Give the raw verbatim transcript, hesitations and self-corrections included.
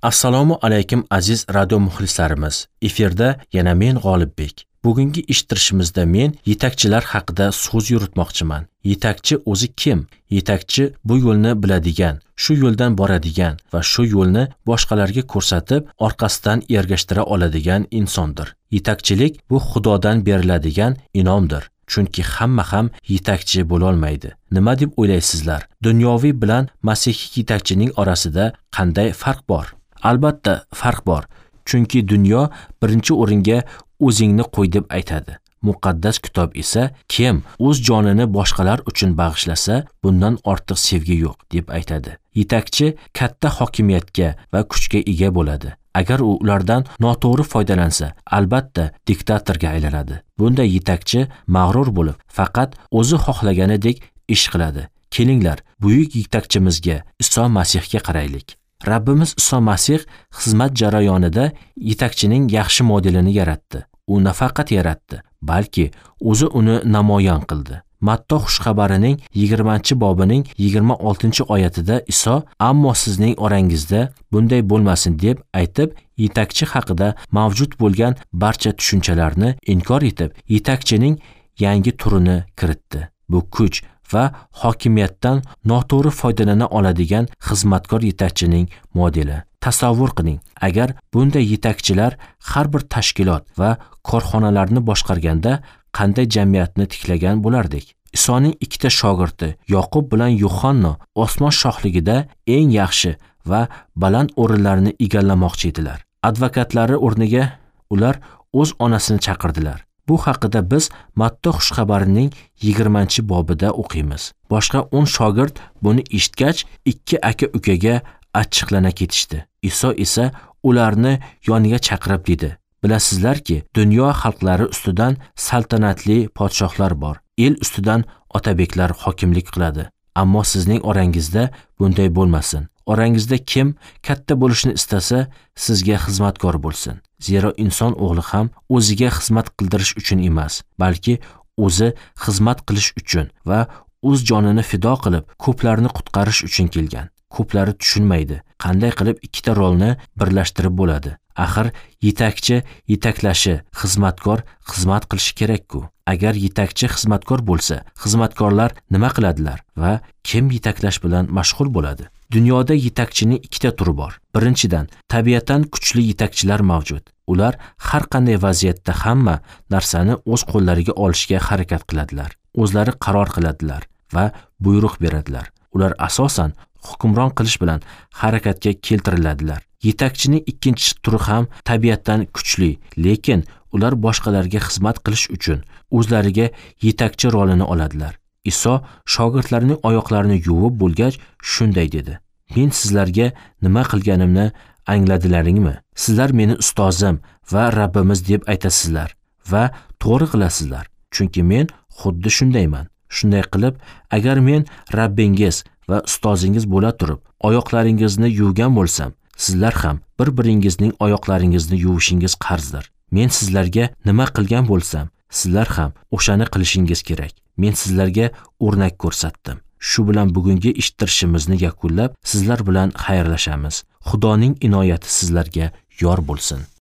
Assalomu alaykum aziz radio muxlislarimiz. Efirda yana men G'olibbek. Bugungi eshittirishimizda men yetakchilar haqida so'z yuritmoqchiman. Yetakchi o'zi kim? Yetakchi bu yo'lni biladigan, shu yo'ldan boradigan va shu yo'lni boshqalarga ko'rsatib, orqasidan ergashtira oladigan insondir. Yetakchilik bu Xudodan beriladigan inomdir. Chunki hamma ham yetakchi bo'la olmaydi. Nima deb o'ylaysizlar? Dunyoviy bilan masihiy yetakchining orasida qanday farq bor? Albatta, farq bor. Chunki dunyo birinchi o'ringa o'zingni qo'y deb aytadi. Muqaddas kitob esa kim o'z jonini boshqalar uchun bag'ishlasa, bundan ortiq sevgi yo'q deb aytadi. Yetakchi katta hokimiyatga va kuchga ega bo'ladi. Agar u ulardan noto'g'ri foydalansa, albatta diktatorga aylanadi. Bunday yetakchi mag'rur bo'lib, faqat o'zi xohlaganidek ish qiladi. Kelinglar, buyuk yetakchimizga Iso Masihga qaraylik. Rabbimiz Iso Masih xizmat jarayonida yetakchining yaxshi modelini yaratdi. U nafaqat yaratdi, balki o'zi uni namoyon qildi. Matto xushxabarining yigirmanchi bobining yigirma oltinchi oyatida Iso ammo sizning orangizda bunday bo'lmasin deb aytib, yetakchi haqida mavjud bo'lgan barcha tushunchalarni inkor etib, yetakchining yangi turini kiritdi. Bu kuch va hokimiyatdan noto'g'ri foydalana oladigan xizmatkor yetakchining modeli. Tasavvur qiling, agar bunday yetakchilar har bir tashkilot va korxonalarni boshqarganda qanday jamiyatni tiklagan bo'lardik? Isoning ikkita shogirdi, Yoqub bilan Yuhanna, osmon shohligida eng yaxshi va baland o'rinlarni egallamoqchi edilar. Advokatlari o'rniga ular o'z onasini chaqirdilar. Bu haqida biz Matto xushxabarining yigirmanchi bobida o'qiymiz. Boshqa o'n shogird buni eshitgach, ikki aka-ukaga achchiqlana ketishdi. Iso esa ularni yoniga chaqirib dedi: Bilasizlarki, dunyo xalqlari ustidan saltanatli podshohlar bor. El ustidan otabeklar hokimlik qiladi. Ammo sizning orangizda bunday bo'lmasin. Orangizda kim katta bo'lishni istasa, sizga xizmatkor bo'lsin. Zero inson o'g'li ham o'ziga xizmat qildirish uchun emas, balki o'zi xizmat qilish uchun va o'z jonini fido qilib, ko'plarni qutqarish uchun kelgan. Ko'plari tushunmaydi, qanday qilib ikkita rolni birlashtirib bo'ladi. Axir yetakchi yetaklashi, xizmatkor xizmat qilishi kerak-ku. Agar yetakchi xizmatkor bo'lsa, xizmatkorlar nima qiladilar va kim yetaklash bilan mashg'ul bo'ladi? Dunyoda yetakchining ikkita turi bor. Birinchidan, tabiatan kuchli yetakchilar mavjud. Ular har qanday vaziyatda hamma narsani o'z qo'llariga olishga harakat qiladilar. O'zlari qaror qiladilar va buyruq beradilar. Ular asosan hukmron qilish bilan harakatga keltiriladilar. Yetakchining ikkinchi turi ham tabiatdan kuchli, lekin ular boshqalarga xizmat qilish uchun o'zlariga yetakchi rolini oladilar. Iso shogirdlarining oyoqlarini yuvib bo'lgach shunday dedi: Men sizlarga nima qilganimni angladilaringmi? Sizlar meni ustozim va Rabbimiz deb aytasizlar va to'g'ri qilasizlar. Chunki men xuddi shundayman. Shunday qilib, agar men Rabbingiz va ustozingiz bo'la turib, oyoqlaringizni yuvgan bo'lsam, sizlar ham bir-biringizning oyoqlaringizni yuvishingiz qarzdir. Men sizlarga nima qilgan bo'lsam, sizlar ham o'shani qilishingiz kerak. Men sizlarga o'rnak ko'rsatdim. Shu bilan bugungi eshittirishimizni yakunlab, sizlar bilan xayrlashamiz. Xudoning inoyati sizlarga yor bo'lsin.